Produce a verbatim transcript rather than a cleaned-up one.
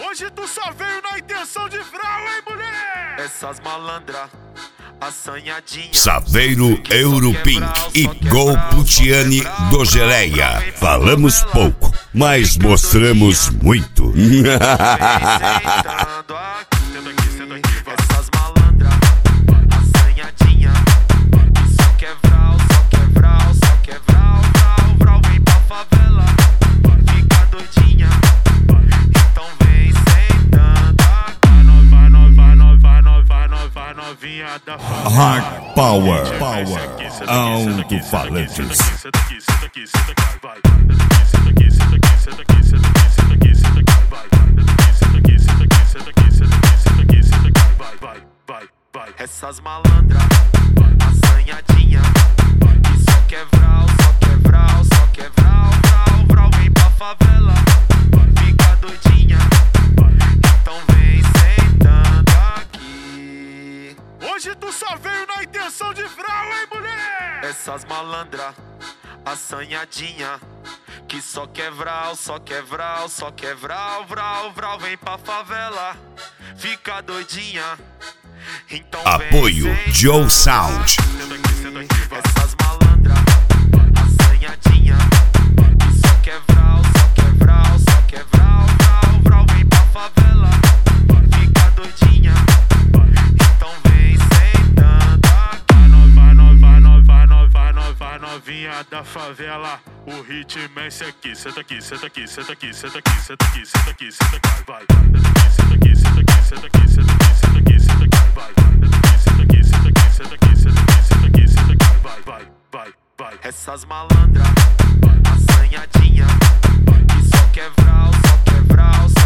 Hoje tu só veio na intenção de vral, hein, mulher? Essas malandra, assanhadinha. Saveiro, Europink e Gol Putiani do Geleia. Falamos pouco, mas mostramos muito. Essas malandra, assanhadinha. Só quer vral, só quer vral, só quer vral, vral, vral. Vem pra favela, fica doidinha. Então vem sentando aqui. Vai, vai, vai, vai, vai, vai, vai, vai, novinha da favela. Hard Power, Power, alto-falantes. Senta aqui, senta aqui, senta aqui, vai. Senta aqui, senta aqui, senta aqui, senta aqui, senta aqui, senta aqui, vai. Senta aqui, senta aqui, senta aqui, senta aqui, senta aqui, senta aqui, vai, vai, vai, vai. Essas malandra, assanhadinha. Que só quer vral, só quer vral, só quer vral, vral, vral. Vem pra favela, fica doidinha. Então vem sentando aqui. Hoje tu só veio na intenção de vral, hein, mulher? Essas malandra, assanhadinha. Que só quer vral, só quer vral, só quer vral, vral, vral. Vem pra favela, fica doidinha. Então Apoio vem Joe Sound. Senta aqui, senta aqui, vai. Essas malandra, assanhadinha. Que só quer vral, só quer vral, só quer vral, vral, vral. Vem pra favela, fica doidinha. Então vem sentando aqui. Vai, vai, vai, vai, vai, vai, vai, novinha da favela. O ritmo é esse aqui. Senta aqui, senta aqui, senta aqui, senta aqui, senta aqui, senta aqui, senta aqui, vai. Senta aqui, senta aqui, senta aqui, senta aqui, senta aqui, senta aqui, vai. Senta aqui, senta aqui, senta aqui, senta aqui, senta aqui, senta aqui, vai, vai, vai, vai. Essas malandra, assanhadinha. Que só quer vral, só quer vral,